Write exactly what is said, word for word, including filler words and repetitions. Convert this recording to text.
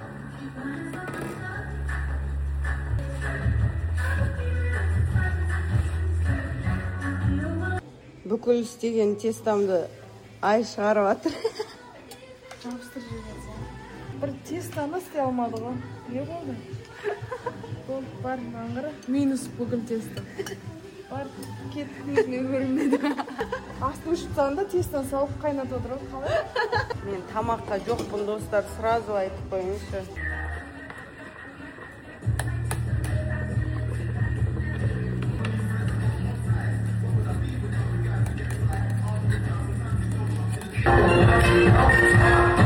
Бүкіл істеген тестамды ай шығарып жатыр. Жабыстырып жіберген. Бір тестаны істей алмады ғой. Не болды? Болды, бар, маңғыры. Минус бүкіл теста. Бар, кетіп көзіне көрінмеді. Асты ұшып тағында тестаны салып қайнатып отырып қалай? Мен тамаққа жоқпын, достар, сразу айтып қойыңызшы. Oh,